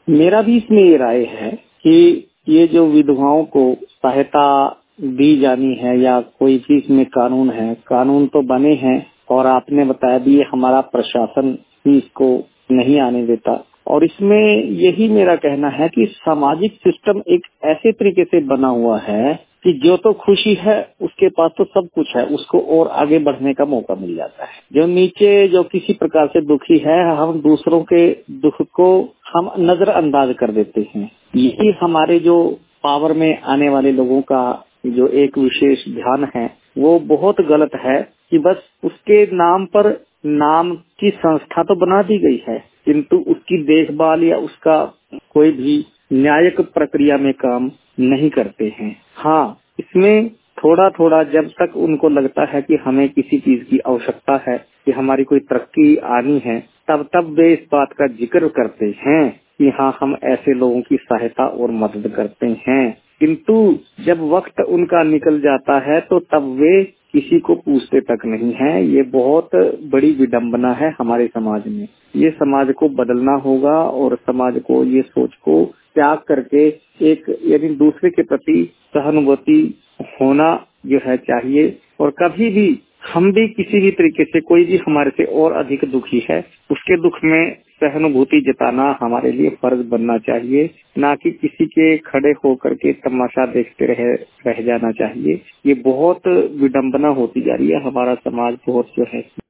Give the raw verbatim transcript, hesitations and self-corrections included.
मेरा भी इसमें ये राय है कि ये जो विधवाओं को सहायता दी जानी है या कोई भी इसमें कानून है, कानून तो बने हैं और आपने बताया भी ये हमारा प्रशासन भी इसको नहीं आने देता। और इसमें यही मेरा कहना है कि सामाजिक सिस्टम एक ऐसे तरीके से बना हुआ है कि जो तो खुशी है उसके पास तो सब कुछ है, उसको और आगे बढ़ने का मौका मिल जाता है। जो नीचे जो किसी प्रकार से दुखी है, हम दूसरों के दुख को हम नजरअंदाज कर देते हैं। यही हमारे जो पावर में आने वाले लोगों का जो एक विशेष ध्यान है वो बहुत गलत है कि बस उसके नाम पर नाम की संस्था तो बना दी गई है, किंतु उसकी देखभाल या उसका कोई भी न्यायिक प्रक्रिया में काम नहीं करते हैं। हाँ, इसमें थोड़ा थोड़ा जब तक उनको लगता है कि हमें किसी चीज की आवश्यकता है, कि हमारी कोई तरक्की आनी है, तब तब वे इस बात का जिक्र करते हैं कि हाँ हम ऐसे लोगों की सहायता और मदद करते हैं। किंतु जब वक्त उनका निकल जाता है तो तब वे किसी को पूछते तक नहीं है। ये बहुत बड़ी विडंबना है हमारे समाज में। ये समाज को बदलना होगा और समाज को ये सोच को त्याग करके एक यानी दूसरे के प्रति सहानुभूति होना जो है चाहिए। और कभी भी हम भी किसी भी तरीके से कोई भी हमारे से और अधिक दुखी है, उसके दुख में सहानुभूति जताना हमारे लिए फर्ज बनना चाहिए, ना कि किसी के खड़े होकर के तमाशा देखते रह रह जाना चाहिए। ये बहुत विडंबना होती जा रही है, हमारा समाज बहुत जो है